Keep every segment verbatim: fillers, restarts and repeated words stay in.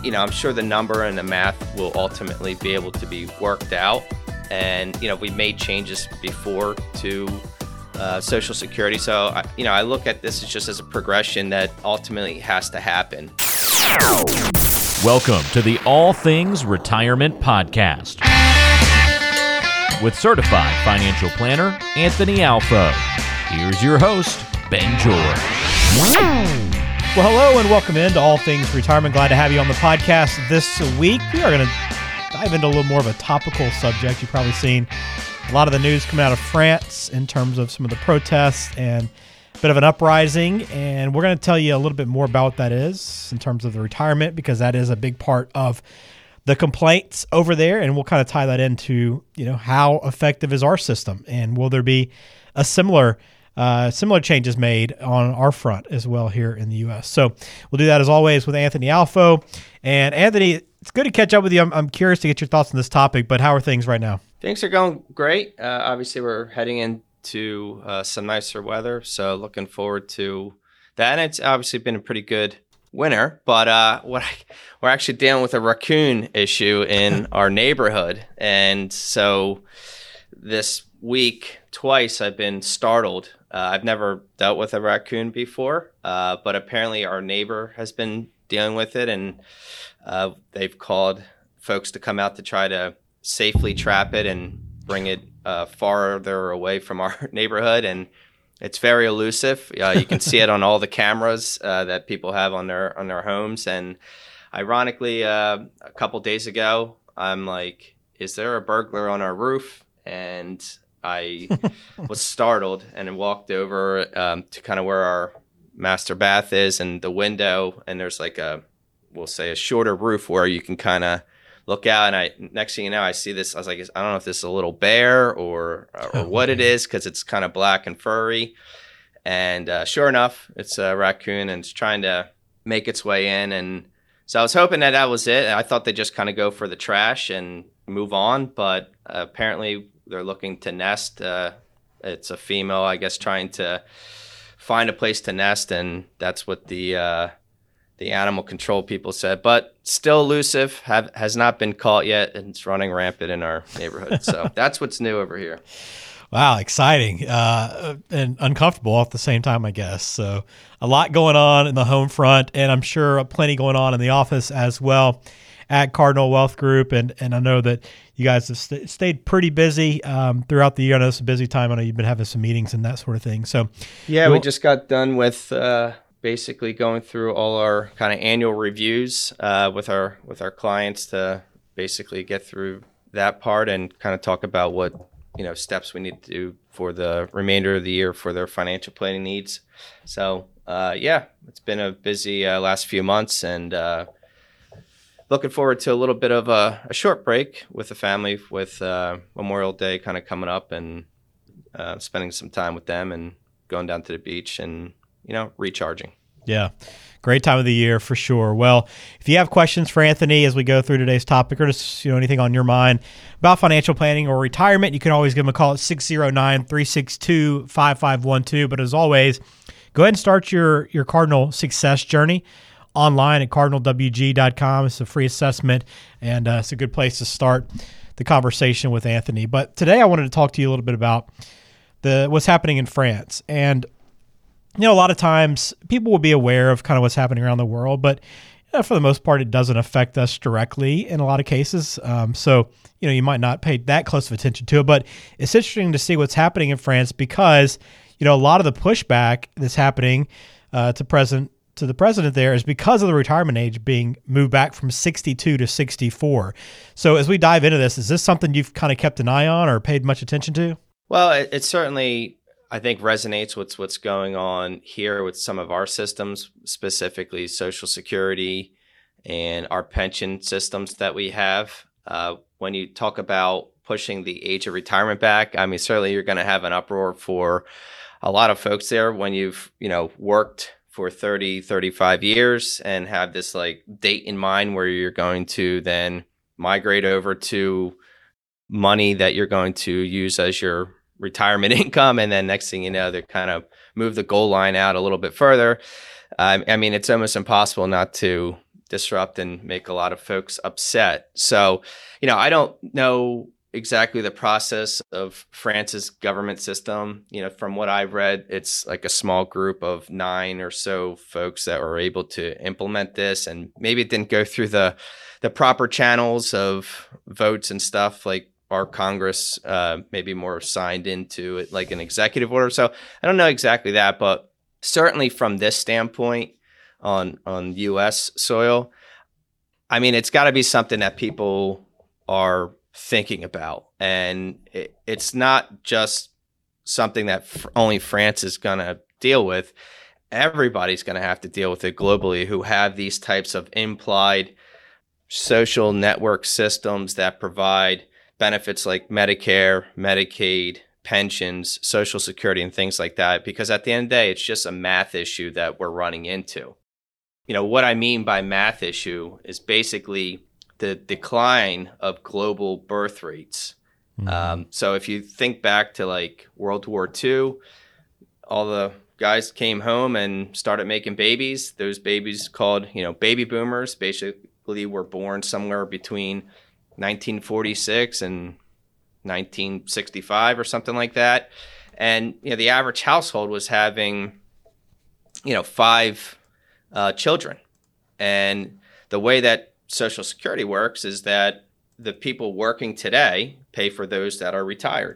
you know, I'm sure the number and the math will ultimately be able to be worked out. And, you know, we made changes before to uh, Social Security. So, I, you know, I look at this as just as a progression that ultimately has to happen. Welcome to the All Things Retirement Podcast with certified financial planner Anthony Alfo. Here's your host, Ben George. Well, hello and welcome into All Things Retirement. Glad to have you on the podcast this week. We are going to dive into a little more of a topical subject. You've probably seen a lot of the news coming out of France in terms of some of the protests and a bit of an uprising. And we're going to tell you a little bit more about what that is in terms of the retirement, because that is a big part of the complaints over there. And we'll kind of tie that into, you know, how effective is our system, and will there be a similar Uh, similar changes made on our front as well here in the U S. So we'll do that as always with Anthony Alfo. And Anthony, it's good to catch up with you. I'm, I'm curious to get your thoughts on this topic, but how are things right now? Things are going great. Uh, obviously, we're heading into uh, some nicer weather, so looking forward to that. And it's obviously been a pretty good winter, but uh, what I, we're actually dealing with a raccoon issue in our neighborhood. And so this week, twice, I've been startled. Uh, I've never dealt with a raccoon before, uh, but apparently our neighbor has been dealing with it, and uh, they've called folks to come out to try to safely trap it and bring it uh, farther away from our neighborhood. And it's very elusive. Uh, you can see it on all the cameras uh, that people have on their on their homes. And ironically, uh, a couple days ago, I'm like, "Is there a burglar on our roof?" And I was startled and walked over um, to kind of where our master bath is and the window. And there's like a, we'll say a shorter roof where you can kind of look out. And I, next thing you know, I see this, I was like, I don't know if this is a little bear or, or what it is, because it's kind of black and furry. And uh, sure enough, it's a raccoon and it's trying to make its way in. And so I was hoping that that was it. I thought they'd just kind of go for the trash and move on. But uh, apparently, they're looking to nest. Uh, it's a female, I guess, trying to find a place to nest, and that's what the uh, the animal control people said. But still elusive, have, has not been caught yet, and it's running rampant in our neighborhood. So that's what's new over here. Wow, exciting uh, and uncomfortable at the same time, I guess. So a lot going on in the home front, and I'm sure plenty going on in the office as well at Cardinal Wealth Group. And, and I know that you guys have st- stayed pretty busy um, throughout the year. I know it's a busy time. I know you've been having some meetings and that sort of thing. So yeah, we just got done with uh, basically going through all our kind of annual reviews uh, with our with our clients to basically get through that part and kind of talk about what, you know, steps we need to do for the remainder of the year for their financial planning needs. So uh, yeah, it's been a busy uh, last few months, and uh, looking forward to a little bit of a, a short break with the family, with uh, Memorial Day kind of coming up, and uh, spending some time with them and going down to the beach and, you know, recharging. Yeah, great time of the year for sure. Well, if you have questions for Anthony as we go through today's topic, or just, you know, anything on your mind about financial planning or retirement, you can always give him a call at six oh nine, three six two, five five one two. But as always, go ahead and start your, your Cardinal success journey online at cardinal w g dot com. It's a free assessment, and uh, it's a good place to start the conversation with Anthony. But today I wanted to talk to you a little bit about the what's happening in France. And, you know, a lot of times people will be aware of kind of what's happening around the world, but you know, for the most part, it doesn't affect us directly in a lot of cases. Um, so, you know, you might not pay that close of attention to it, but it's interesting to see what's happening in France, because, you know, a lot of the pushback that's happening uh, to President to the president there is because of the retirement age being moved back from sixty-two to sixty-four. So as we dive into this, is this something you've kind of kept an eye on or paid much attention to? Well, it, it certainly, I think, resonates with what's going on here with some of our systems, specifically Social Security and our pension systems that we have. Uh, when you talk about pushing the age of retirement back, I mean, certainly you're going to have an uproar for a lot of folks there when you've, you know, worked for thirty, thirty-five years and have this like date in mind where you're going to then migrate over to money that you're going to use as your retirement income. And then next thing you know, they kind of move the goal line out a little bit further. Um, I mean, it's almost impossible not to disrupt and make a lot of folks upset. So, you know, I don't know exactly the process of France's government system. You know, from what I've read, it's like a small group of nine or so folks that were able to implement this, and maybe it didn't go through the the proper channels of votes and stuff like our Congress, uh, maybe more signed into it like an executive order. So I don't know exactly that, but certainly from this standpoint on on U S soil, I mean, it's got to be something that people are thinking about. And it, it's not just something that f- only France is going to deal with. Everybody's going to have to deal with it globally who have these types of implied social network systems that provide benefits like Medicare, Medicaid, pensions, Social Security, and things like that. Because at the end of the day, it's just a math issue that we're running into. You know, what I mean by math issue is basically the decline of global birth rates. Mm-hmm. Um, so if you think back to like World War Two, all the guys came home and started making babies. Those babies called, you know, baby boomers basically were born somewhere between nineteen forty-six and nineteen sixty-five or something like that. And, you know, the average household was having, you know, five uh, children. And the way that Social Security works is that the people working today pay for those that are retired.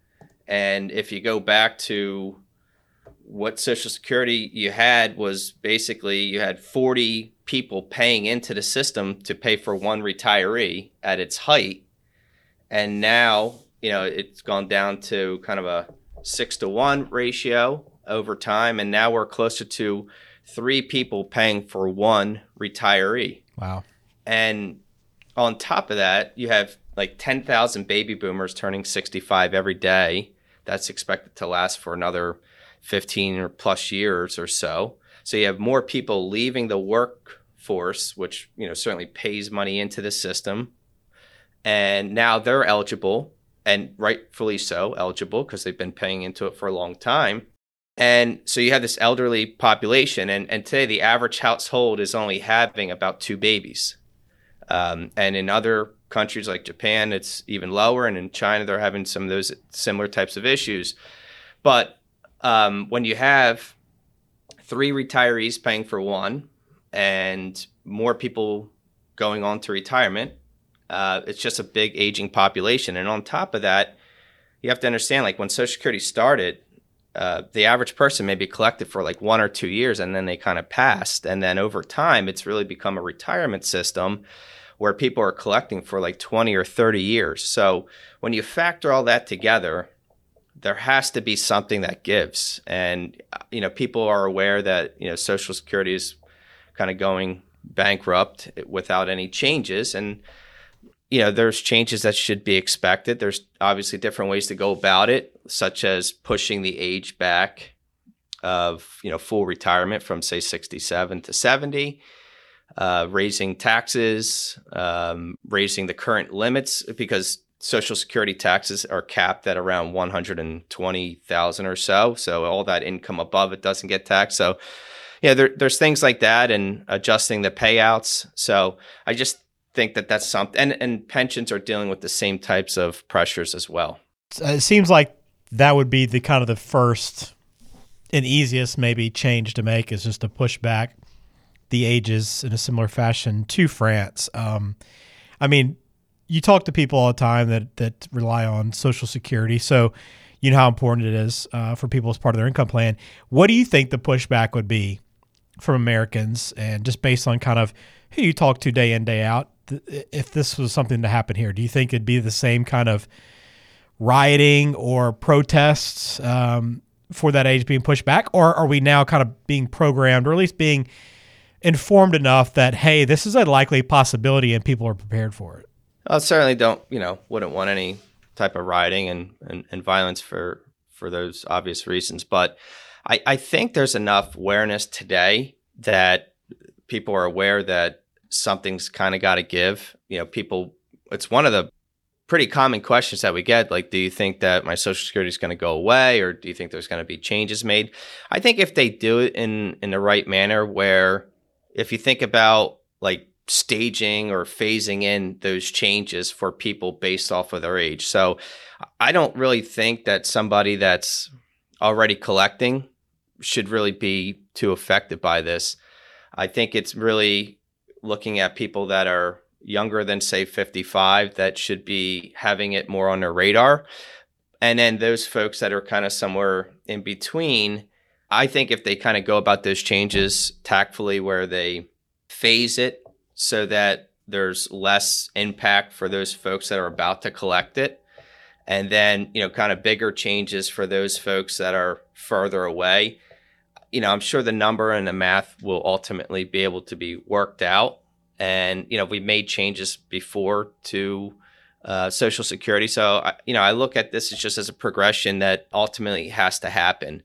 And if you go back to what Social Security you had was basically you had forty people paying into the system to pay for one retiree at its height. And now, you know, it's gone down to kind of a six to one ratio over time. And now we're closer to three people paying for one retiree. Wow. And on top of that, you have like ten thousand baby boomers turning sixty-five every day. That's expected to last for another fifteen or plus years or so. So you have more people leaving the workforce, which, you know, certainly pays money into the system. And now they're eligible, and rightfully so eligible because they've been paying into it for a long time. And so you have this elderly population. And, and today the average household is only having about two babies. Um, and in other countries like Japan, it's even lower. And in China, they're having some of those similar types of issues. But um, when you have three retirees paying for one and more people going on to retirement, uh, it's just a big aging population. And on top of that, you have to understand, like when Social Security started, uh, the average person maybe collected for like one or two years and then they kind of passed. And then over time, it's really become a retirement system where people are collecting for like twenty or thirty years. So when you factor all that together, there has to be something that gives. And, you know, people are aware that, you know, Social Security is kind of going bankrupt without any changes. And, you know, there's changes that should be expected. There's obviously different ways to go about it, such as pushing the age back of, you know, full retirement from, say, sixty-seven to seventy. Uh, raising taxes, um, raising the current limits, because Social Security taxes are capped at around one hundred twenty thousand or so. So all that income above it doesn't get taxed. So, yeah, there, there's things like that, and adjusting the payouts. So I just think that that's something, and, and pensions are dealing with the same types of pressures as well. It seems like that would be the kind of the first and easiest maybe change to make, is just to push back the ages in a similar fashion to France. Um, I mean, you talk to people all the time that that rely on Social Security, so you know how important it is uh, for people as part of their income plan. What do you think the pushback would be from Americans, and just based on kind of who you talk to day in, day out, th- if this was something to happen here? Do you think it'd be the same kind of rioting or protests um, for that age being pushed back, or are we now kind of being programmed, or at least being informed enough that, hey, this is a likely possibility and people are prepared for it? I certainly don't, you know, wouldn't want any type of rioting and, and, and violence for, for those obvious reasons. But I, I think there's enough awareness today that people are aware that something's kind of got to give. You know, people, it's one of the pretty common questions that we get, like, do you think that my Social Security is going to go away, or do you think there's going to be changes made? I think if they do it in, in the right manner, where if you think about like staging or phasing in those changes for people based off of their age. So I don't really think that somebody that's already collecting should really be too affected by this. I think it's really looking at people that are younger than, say, fifty-five that should be having it more on their radar. And then those folks that are kind of somewhere in between, I think if they kind of go about those changes tactfully, where they phase it so that there's less impact for those folks that are about to collect it, and then, you know, kind of bigger changes for those folks that are further away, you know, I'm sure the number and the math will ultimately be able to be worked out. And, you know, we made changes before to uh, Social Security. So, I, you know, I look at this as just as a progression that ultimately has to happen.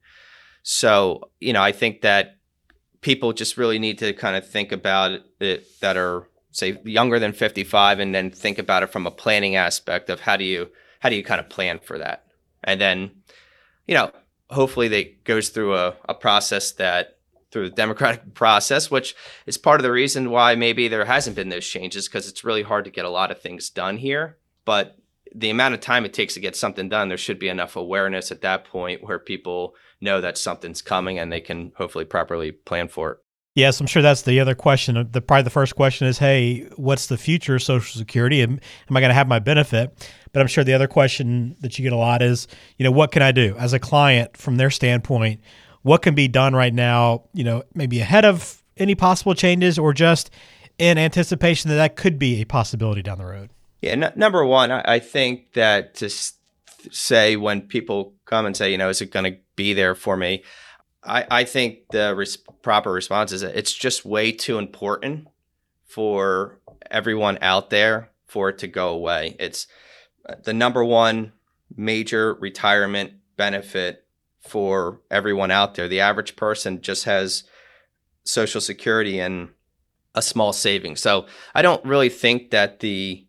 So, you know, I think that people just really need to kind of think about it that are, say, younger than fifty-five, and then think about it from a planning aspect of how do you how do you kind of plan for that? And then, you know, hopefully they goes through a, a process that through the democratic process, which is part of the reason why maybe there hasn't been those changes, because it's really hard to get a lot of things done here. But the amount of time it takes to get something done, there should be enough awareness at that point where people know that something's coming and they can hopefully properly plan for it. Yes, I'm sure that's the other question. The probably the first question is, hey, what's the future of Social Security? Am, am I going to have my benefit? But I'm sure the other question that you get a lot is, you know, what can I do as a client from their standpoint? What can be done right now, you know, maybe ahead of any possible changes or just in anticipation that that could be a possibility down the road? Yeah, n- number one, I, I think that to s- say when people come and say, you know, is it going to be there for me? I, I think the res- proper response is that it's just way too important for everyone out there for it to go away. It's the number one major retirement benefit for everyone out there. The average person just has Social Security and a small savings. So I don't really think that the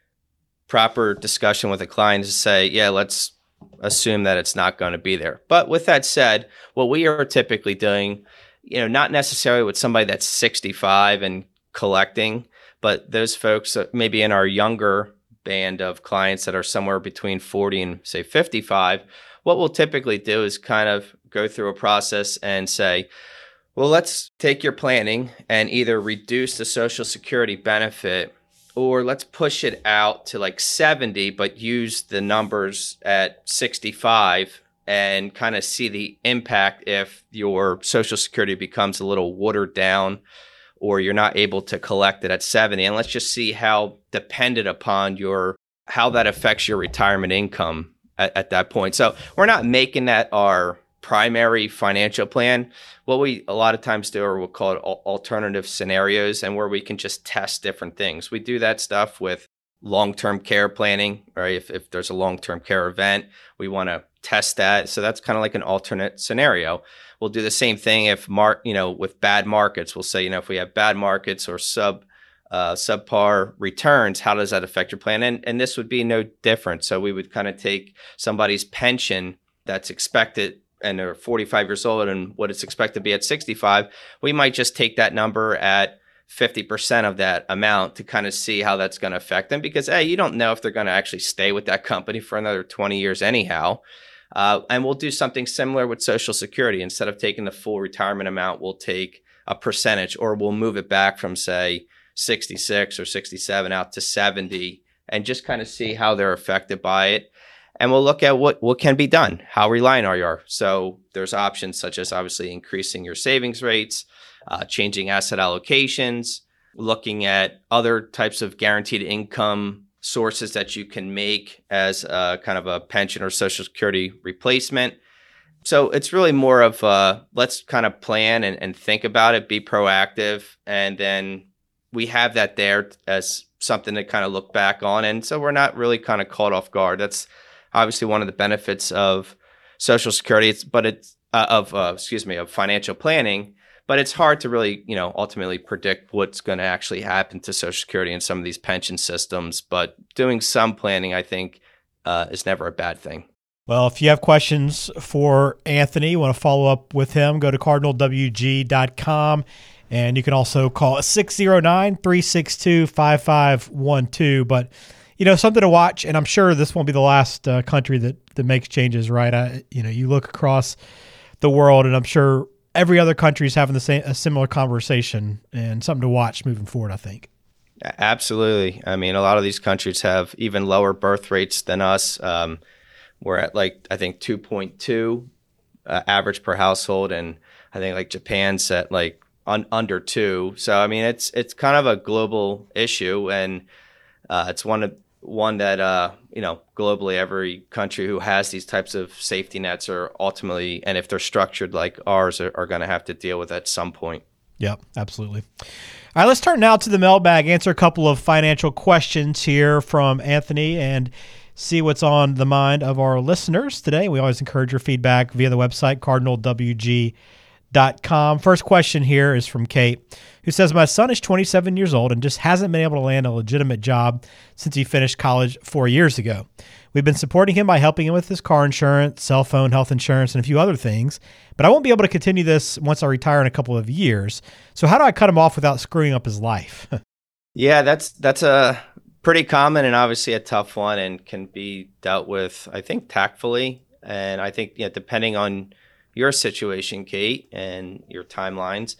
proper discussion with a client is to say, yeah, let's assume that it's not going to be there. But with that said, what we are typically doing, you know, not necessarily with somebody that's sixty-five and collecting, but those folks maybe in our younger band of clients that are somewhere between forty and, say, fifty-five, what we'll typically do is kind of go through a process and say, well, let's take your planning and either reduce the Social Security benefit, or let's push it out to like seventy, but use the numbers at sixty-five and kind of see the impact if your Social Security becomes a little watered down or you're not able to collect it at seventy. And let's just see how dependent upon your, how that affects your retirement income at, at that point. So we're not making that our primary financial plan. What we a lot of times do are we'll call it alternative scenarios, and where we can just test different things. We do that stuff with long-term care planning, right? If, if there's a long-term care event, we want to test that. So that's kind of like an alternate scenario. We'll do the same thing if mar- you know, with bad markets. We'll say, you know, if we have bad markets or sub uh, subpar returns, how does that affect your plan? And and this would be no different. So we would kind of take somebody's pension that's expected, and they're forty-five years old, and what it's expected to be at sixty-five, we might just take that number at fifty percent of that amount to kind of see how that's going to affect them. Because, hey, you don't know if they're going to actually stay with that company for another twenty years anyhow. Uh, and we'll do something similar with Social Security. Instead of taking the full retirement amount, we'll take a percentage, or we'll move it back from, say, sixty-six or sixty-seven out to seventy, and just kind of see how they're affected by it. And we'll look at what, what can be done. How reliant are you? So there's options such as obviously increasing your savings rates, uh, changing asset allocations, looking at other types of guaranteed income sources that you can make as a, kind of a pension or Social Security replacement. So it's really more of uh, let's kind of plan and, and think about it, be proactive, and then we have that there as something to kind of look back on. And so we're not really kind of caught off guard. That's obviously one of the benefits of Social Security, it's, but it's uh, of uh, excuse me of financial planning. But it's hard to really, you know, ultimately predict what's going to actually happen to Social Security and some of these pension systems. But doing some planning, I think, uh, is never a bad thing. Well, if you have questions for Anthony, you want to follow up with him, go to cardinal w g dot com And you can also call six oh nine, three six two, five five one two. But, you know, something to watch, and I'm sure this won't be the last uh, country that, that makes changes, right? I, you know, you look across the world, and I'm sure every other country is having the same, a similar conversation, and something to watch moving forward, I think. Absolutely. I mean, a lot of these countries have even lower birth rates than us. Um, we're at like, I think two point two uh, average per household. And I think like Japan's at like un- under two. So, I mean, it's, it's kind of a global issue, and uh, it's one of, one that, uh, you know, globally every country who has these types of safety nets are ultimately, and if they're structured like ours, are, are going to have to deal with at some point. Yep, absolutely. All right, let's turn now to the mailbag, answer a couple of financial questions here from Anthony, and see what's on the mind of our listeners today. We always encourage your feedback via the website, cardinal w g dot com. First question here is from Kate, who says, my son is twenty-seven years old and just hasn't been able to land a legitimate job since he finished college four years ago. We've been supporting him by helping him with his car insurance, cell phone, health insurance, and a few other things, but I won't be able to continue this once I retire in a couple of years. So how do I cut him off without screwing up his life? Yeah, that's that's a pretty common and obviously a tough one, and can be dealt with, I think, tactfully. And I think, yeah, depending on your situation, Kate, and your timelines,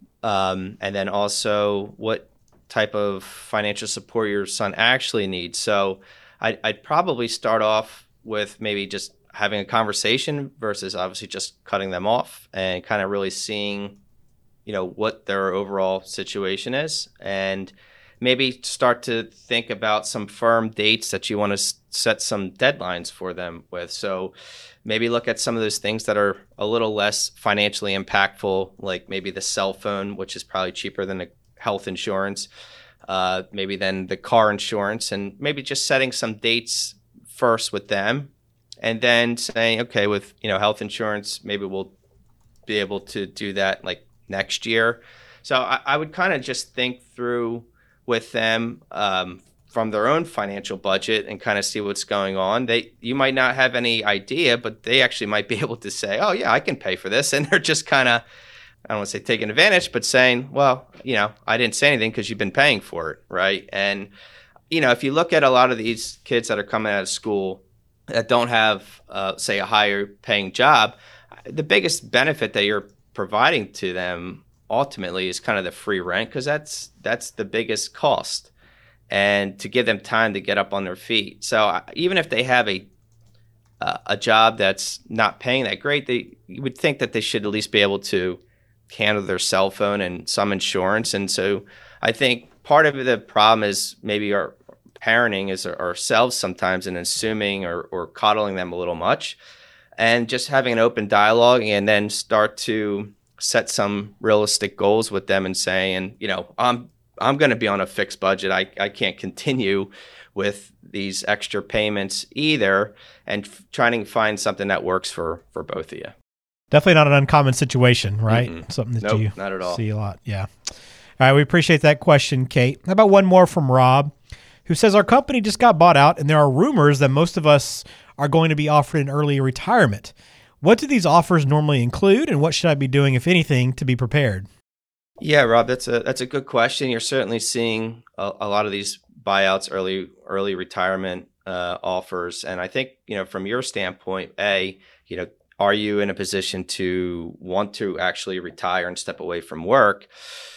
um, and then also what type of financial support your son actually needs. So I'd, I'd probably start off with maybe just having a conversation versus obviously just cutting them off, and kind of really seeing, you know, what their overall situation is, and maybe start to think about some firm dates that you want to set some deadlines for them with. So maybe look at some of those things that are a little less financially impactful, like maybe the cell phone, which is probably cheaper than the health insurance, uh, maybe then the car insurance, and maybe just setting some dates first with them, and then saying, okay, with, you know, health insurance, maybe we'll be able to do that like next year. So I, I would kind of just think through with them um, from their own financial budget and kind of see what's going on. They, you might not have any idea, but they actually might be able to say, oh yeah, I can pay for this. And they're just kind of, I don't want to say taking advantage, but saying, well, you know, I didn't say anything because you've been paying for it, right? And, you know, if you look at a lot of these kids that are coming out of school that don't have, uh, say, a higher paying job, the biggest benefit that you're providing to them ultimately is kind of the free rent, because that's that's the biggest cost, and to give them time to get up on their feet. So even if they have a uh, a job that's not paying that great, they you would think that they should at least be able to handle their cell phone and some insurance. And so I think part of the problem is maybe our parenting is ourselves sometimes, and assuming or, or coddling them a little much, and just having an open dialogue, and then start to set some realistic goals with them and saying, you know, I'm I'm going to be on a fixed budget. I, I can't continue with these extra payments either, and f- trying to find something that works for, for both of you. Definitely not an uncommon situation, right? Mm-mm. Something that Nope, you not at all. see a lot. Yeah. All right. We appreciate that question, Kate. How about one more from Rob, who says, our company just got bought out, and there are rumors that most of us are going to be offered an early retirement. What do these offers normally include, and what should I be doing, if anything, to be prepared? Yeah, Rob, that's a that's a good question. You're certainly seeing a, a lot of these buyouts, early early retirement uh, offers, and I think, you know, from your standpoint, A, you know, are you in a position to want to actually retire and step away from work?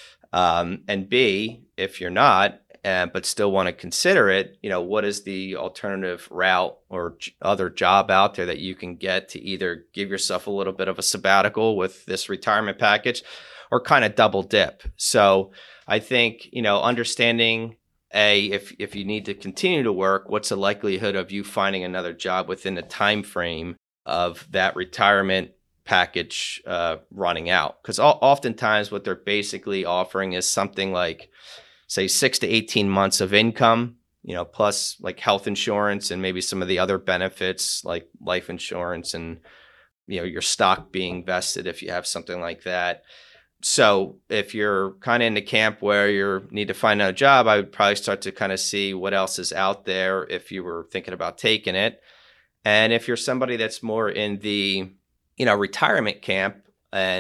Um, and B, if you're not, Uh, but still want to consider it, you know, what is the alternative route or j- other job out there that you can get to either give yourself a little bit of a sabbatical with this retirement package, or kind of double dip? So I think, you know, understanding, A, if if you need to continue to work, what's the likelihood of you finding another job within the time frame of that retirement package uh, running out? Because oftentimes what they're basically offering is something like, say, six to eighteen months of income, you know, plus like health insurance and maybe some of the other benefits like life insurance and, you know, your stock being vested if you have something like that. So if you're kind of in the camp where you need to find a job, I would probably start to kind of see what else is out there if you were thinking about taking it. And if you're somebody that's more in the, you know, retirement camp, and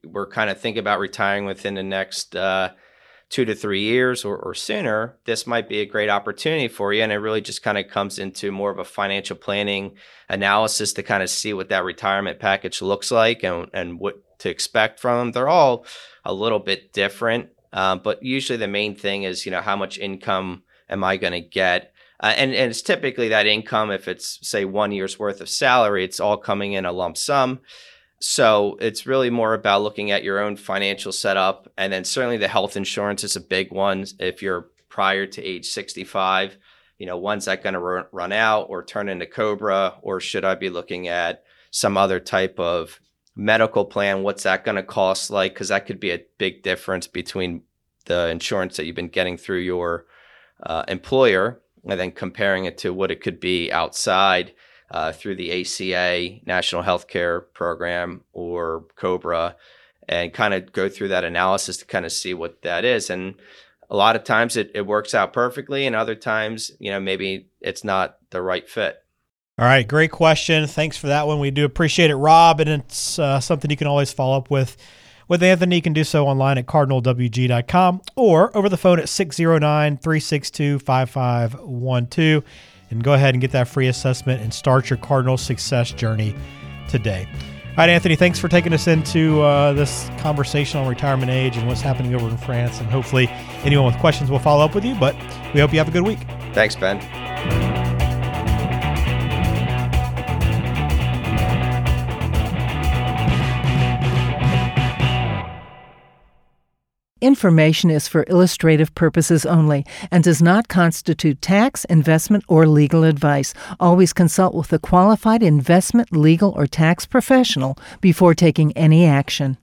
we're kind of thinking about retiring within the next uh, two to three years or, or sooner, this might be a great opportunity for you. And it really just kind of comes into more of a financial planning analysis to kind of see what that retirement package looks like and, and what to expect from them. They're all a little bit different, um, but usually the main thing is, you know, how much income am I going to get? Uh, and, and it's typically that income, if it's, say, one year's worth of salary, it's all coming in a lump sum. So it's really more about looking at your own financial setup. And then certainly the health insurance is a big one. If you're prior to age sixty-five, you know, when's that going to run, run out or turn into COBRA? Or should I be looking at some other type of medical plan? What's that going to cost like? Because that could be a big difference between the insurance that you've been getting through your uh, employer and then comparing it to what it could be outside. Uh, through the A C A, National Healthcare Program, or COBRA, and kind of go through that analysis to kind of see what that is. And a lot of times it, it works out perfectly, and other times, you know, maybe it's not the right fit. All right, great question. Thanks for that one. We do appreciate it, Rob, and it's uh, something you can always follow up with with Anthony. You can do so online at cardinal w g dot com or over the phone at six oh nine, three six two, five five one two. And go ahead and get that free assessment and start your Cardinal success journey today. All right, Anthony, thanks for taking us into uh, this conversation on retirement age and what's happening over in France. And hopefully anyone with questions will follow up with you, but we hope you have a good week. Thanks, Ben. Information is for illustrative purposes only and does not constitute tax, investment, or legal advice. Always consult with a qualified investment, legal, or tax professional before taking any action.